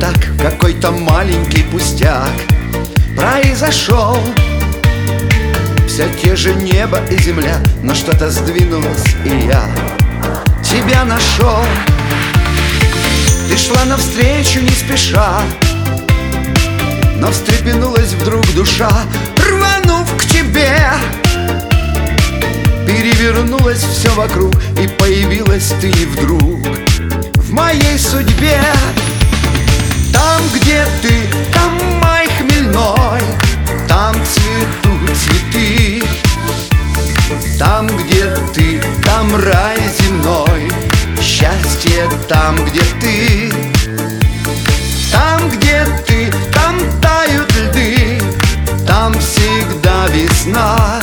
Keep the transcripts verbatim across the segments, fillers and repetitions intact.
так какой-то маленький пустяк произошел. Все те же небо и земля, но что-то сдвинулось, и я тебя нашел. Ты шла навстречу не спеша, но встрепенулась вдруг душа, рванув к тебе. Перевернулось все вокруг, и появилась ты вдруг в моей судьбе. Там, где ты, там май хмельной, там цветут цветы. Там, где ты, там рай земной, счастье там, где ты. Там, где ты, там тают льды, там всегда весна.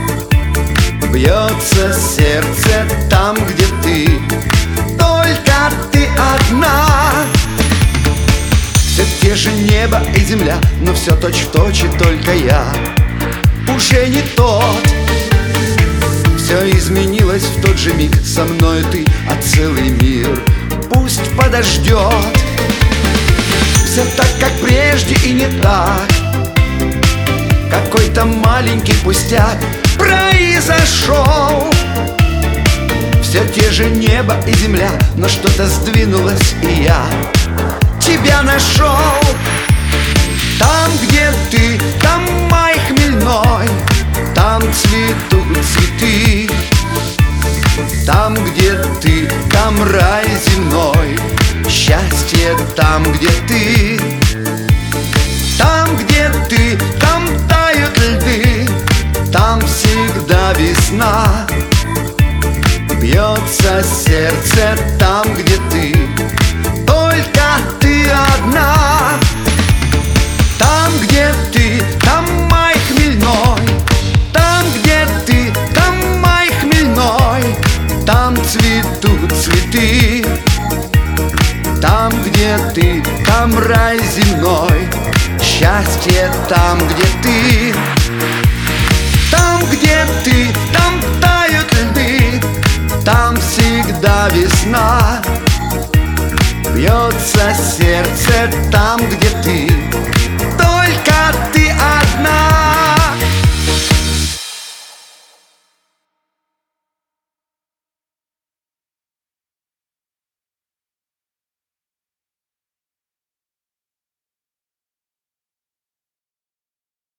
Бьется сердце там, где ты, только ты одна. Все те же небо и земля, но все точь-в-точь, и только я уже не тот. Все изменилось в тот же миг, со мною ты, а целый мир пусть подождет. Все так, как прежде, и не так. Какой-то маленький пустяк произошел. Все те же небо и земля, но что-то сдвинулось, и я тебя нашел. Там, где ты, там май хмельной, там цветут цветы. Там, где ты, там рай земной, счастье там, где ты. Там, где ты, там тают льды, там всегда весна. Бьется сердце там, где ты, только ты одна. Там, где ты, там май хмельной, там, где ты, там май хмельной, там цветут цветы. Там, где ты, там рай земной, счастье там, где ты. Там, где ты, там тают льды, там всегда весна. Бьется сердце там, где ты.